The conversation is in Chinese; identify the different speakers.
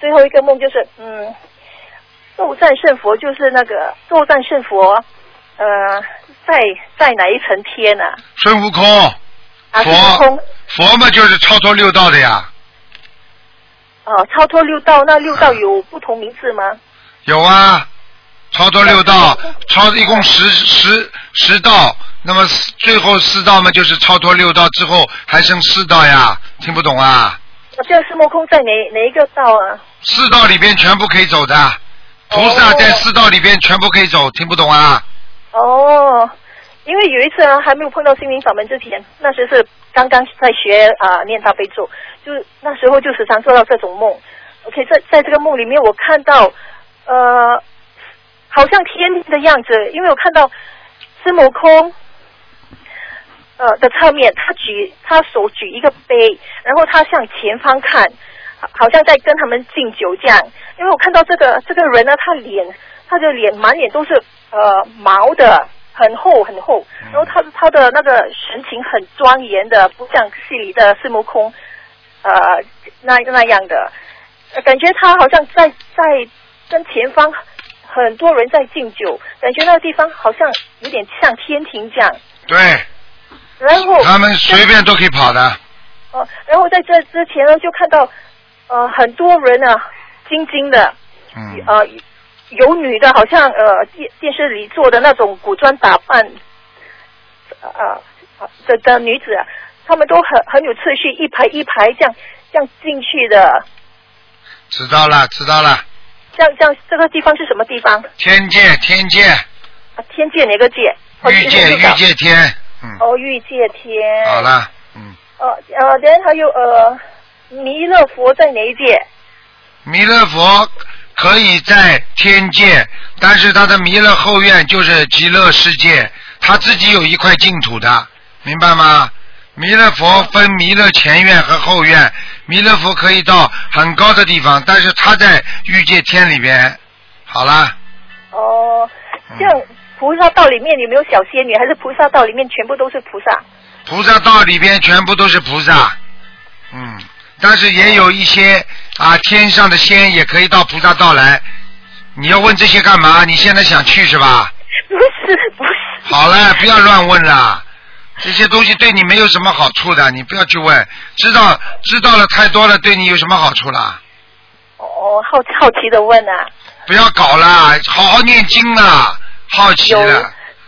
Speaker 1: 最后一个梦就是斗战胜佛，就是那个斗战胜佛，在哪一层天啊？
Speaker 2: 孙悟空。
Speaker 1: 孙悟空。
Speaker 2: 佛嘛就是超脱六道的呀。
Speaker 1: 超脱六道，那六道有不同名字吗？
Speaker 2: 有啊，超脱六道，一共十道，那么最后4道嘛就是超脱6道之后还剩4道呀，听不懂啊？
Speaker 1: 这个孙悟空在哪一个道啊
Speaker 2: ？4道里边全部可以走的，菩萨在4道里边全部可以走，听不懂啊？
Speaker 1: 因为有一次还没有碰到心灵法门之前，那时是刚刚在学念大悲咒，就那时候就时常做到这种梦。OK， 在这个梦里面，我看到好像天的样子，因为我看到孙悟空的侧面，他手举一个杯，然后他向前方看，好像在跟他们敬酒这样。因为我看到这个人呢，他的脸满脸都是毛的。很厚很厚，然后他的那个神情很庄严的，不像戏里的孙悟空，那样的，感觉他好像在跟前方很多人在敬酒，感觉那个地方好像有点像天庭这样。
Speaker 2: 对。
Speaker 1: 然后
Speaker 2: 他们随便都可以跑的。
Speaker 1: 然后在这之前呢，就看到很多人精精的，有女的，好像电视里做的那种古装打扮的女子，她们都很有次序，一排一排这样进去的。
Speaker 2: 知道了。
Speaker 1: 这样这个地方是什么地方？
Speaker 2: 天界。天界哪个界？
Speaker 1: 欲
Speaker 2: 界天。
Speaker 1: 欲界天。
Speaker 2: 好了。
Speaker 1: 然后还有弥勒佛在哪一界？
Speaker 2: 弥勒佛可以在天界，但是他的弥勒后院就是极乐世界，他自己有一块净土的，明白吗？弥勒佛分弥勒前院和后院，弥勒佛可以到很高的地方，但是他在欲界天里边。好了。
Speaker 1: 这样菩萨道里面有没有小仙女，还是菩萨道里面全部都是菩萨？
Speaker 2: 菩萨道里边全部都是菩萨。但是也有一些天上的仙也可以到菩萨道来。你要问这些干嘛？你现在想去是吧？
Speaker 1: 不是。
Speaker 2: 好了，不要乱问了，这些东西对你没有什么好处的，你不要去问。知道了太多了，对你有什么好处了？
Speaker 1: 好奇的问啊。
Speaker 2: 不要搞了，好好念经啊！好奇了。